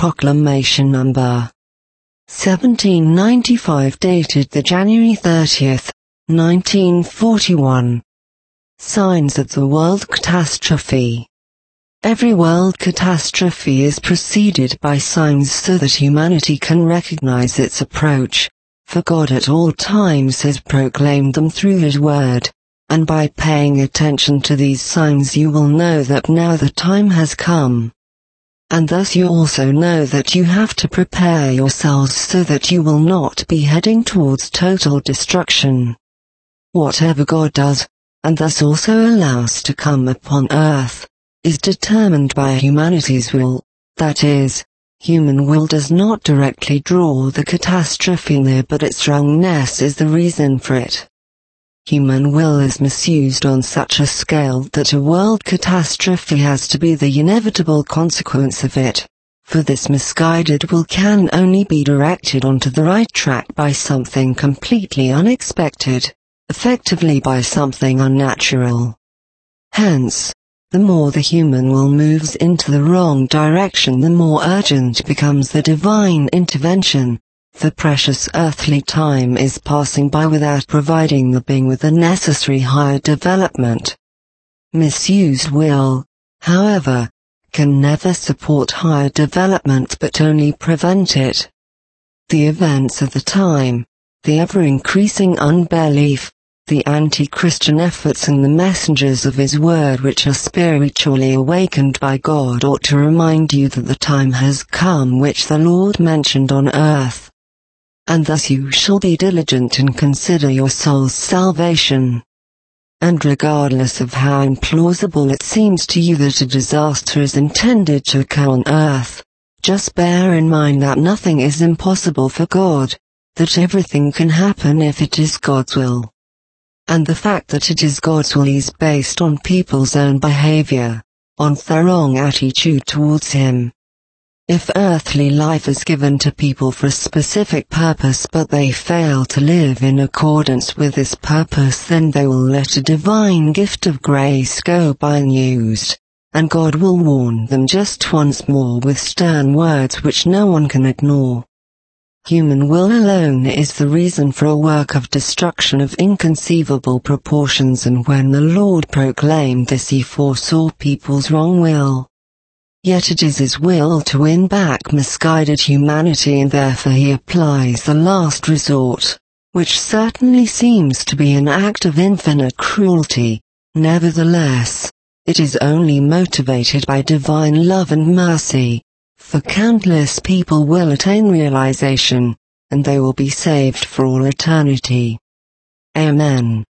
Proclamation Number 1795, dated the January 30th, 1941. Signs of the world catastrophe. Every world catastrophe is preceded by signs so that humanity can recognize its approach, for God at all times has proclaimed them through His Word, and by paying attention to these signs you will know that now the time has come. And thus you also know that you have to prepare yourselves so that you will not be heading towards total destruction. Whatever God does, and thus also allows to come upon earth, is determined by humanity's will, that is, human will does not directly draw the catastrophe near, but its wrongness is the reason for it. Human will is misused on such a scale that a world catastrophe has to be the inevitable consequence of it, for this misguided will can only be directed onto the right track by something completely unexpected, effectively by something unnatural. Hence, the more the human will moves into the wrong direction, the more urgent becomes the divine intervention. The precious earthly time is passing by without providing the being with the necessary higher development. Misused will, however, can never support higher development but only prevent it. The events of the time, the ever-increasing unbelief, the anti-Christian efforts and the messengers of His Word which are spiritually awakened by God ought to remind you that the time has come which the Lord mentioned on earth. And thus you shall be diligent and consider your soul's salvation. And regardless of how implausible it seems to you that a disaster is intended to occur on earth, just bear in mind that nothing is impossible for God, that everything can happen if it is God's will. And the fact that it is God's will is based on people's own behavior, on their wrong attitude towards Him. If earthly life is given to people for a specific purpose but they fail to live in accordance with this purpose, then they will let a divine gift of grace go by unused, and God will warn them just once more with stern words which no one can ignore. Human will alone is the reason for a work of destruction of inconceivable proportions, and when the Lord proclaimed this He foresaw people's wrong will. Yet it is His will to win back misguided humanity, and therefore He applies the last resort, which certainly seems to be an act of infinite cruelty. Nevertheless, it is only motivated by divine love and mercy, for countless people will attain realization, and they will be saved for all eternity. Amen.